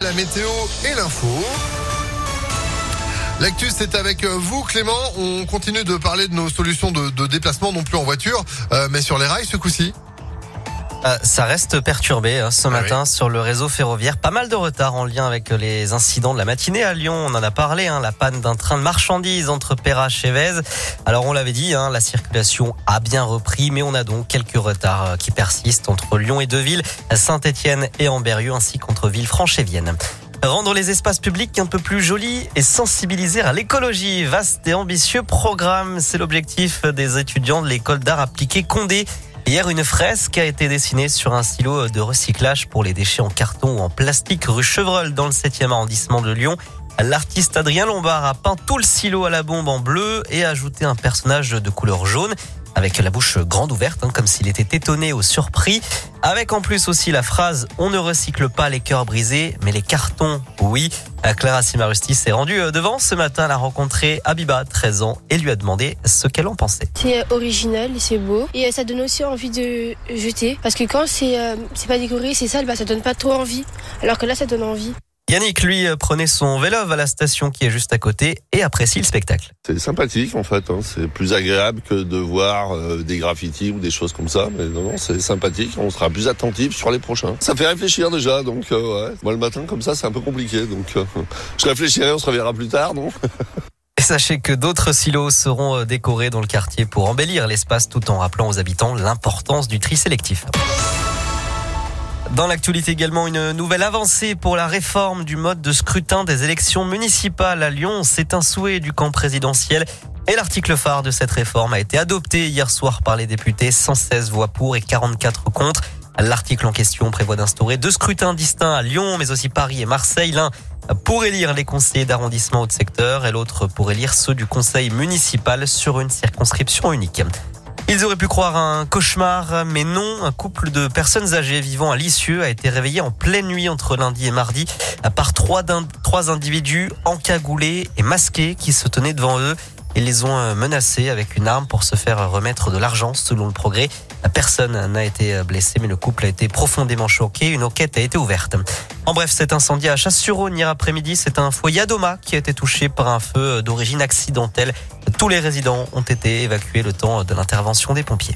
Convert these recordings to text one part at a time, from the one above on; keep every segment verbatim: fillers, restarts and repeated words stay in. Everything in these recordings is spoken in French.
la météo et l'info. L'actu, c'est avec vous, Clément. On continue de parler de nos solutions de, de déplacement, non plus en voiture, euh, mais sur les rails ce coup-ci. Euh, ça reste perturbé hein, ce ah matin oui. sur le réseau ferroviaire. Pas mal de retard en lien avec les incidents de la matinée à Lyon. On en a parlé, hein, la panne d'un train de marchandises entre Perrache et Vèze. Alors on l'avait dit, hein, la circulation a bien repris, mais on a donc quelques retards qui persistent entre Lyon et Deauville, Saint-Étienne et Ambérieu, ainsi qu'entre Villefranche et Vienne. Rendre les espaces publics un peu plus jolis et sensibiliser à l'écologie. Vaste et ambitieux programme, c'est l'objectif des étudiants de l'école d'art appliqué Condé. Hier, une fresque a été dessinée sur un silo de recyclage pour les déchets en carton ou en plastique rue Chevreul dans le septième arrondissement de Lyon. L'artiste Adrien Lombard a peint tout le silo à la bombe en bleu et a ajouté un personnage de couleur jaune avec la bouche grande ouverte, hein, comme s'il était étonné ou surpris. Avec en plus aussi la phrase « On ne recycle pas les cœurs brisés, mais les cartons, oui ». Clara Simarusti s'est rendue devant ce matin. Elle a rencontré Abiba, treize ans, et lui a demandé ce qu'elle en pensait. C'est original, c'est beau. Et ça donne aussi envie de jeter. Parce que quand c'est, euh, c'est pas décoré, c'est sale, bah, ça donne pas trop envie. Alors que là, ça donne envie. Yannick, lui, prenait son vélo à la station qui est juste à côté et apprécie le spectacle. C'est sympathique en fait, hein. C'est plus agréable que de voir euh, des graffitis ou des choses comme ça. Mais non, non, c'est sympathique, on sera plus attentif sur les prochains. Ça fait réfléchir déjà, donc euh, ouais. Moi le matin comme ça c'est un peu compliqué, donc euh, je réfléchirai, on se reverra plus tard, non? Et sachez que d'autres silos seront décorés dans le quartier pour embellir l'espace tout en rappelant aux habitants l'importance du tri sélectif. Dans l'actualité également, une nouvelle avancée pour la réforme du mode de scrutin des élections municipales à Lyon. C'est un souhait du camp présidentiel. Et l'article phare de cette réforme a été adopté hier soir par les députés. cent seize voix pour et quarante-quatre contre. L'article en question prévoit d'instaurer deux scrutins distincts à Lyon, mais aussi Paris et Marseille. L'un pour élire les conseillers d'arrondissement ou de secteur et l'autre pour élire ceux du conseil municipal sur une circonscription unique. Ils auraient pu croire à un cauchemar, mais non. Un couple de personnes âgées vivant à Lisieux a été réveillé en pleine nuit entre lundi et mardi par trois, trois individus encagoulés et masqués qui se tenaient devant eux. Ils les ont menacés avec une arme pour se faire remettre de l'argent, selon le Progrès. Personne n'a été blessé, mais le couple a été profondément choqué. Une enquête a été ouverte. En bref, cet incendie à Chasse-sur-Rhône hier après-midi, c'est un foyer à Doma qui a été touché par un feu d'origine accidentelle. Tous les résidents ont été évacués le temps de l'intervention des pompiers.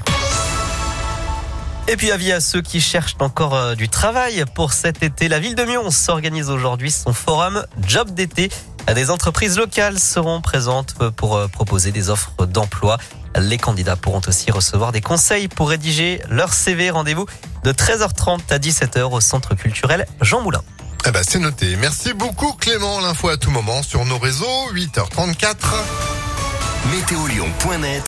Et puis avis à ceux qui cherchent encore du travail pour cet été. La ville de Mions s'organise aujourd'hui son forum Job d'été. Des entreprises locales seront présentes pour proposer des offres d'emploi. Les candidats pourront aussi recevoir des conseils pour rédiger leur C V. Rendez-vous de treize heures trente à dix-sept heures au centre culturel Jean Moulin. Eh ben, c'est noté. Merci beaucoup, Clément. L'info à tout moment sur nos réseaux, huit heures trente-quatre. météo lyon point net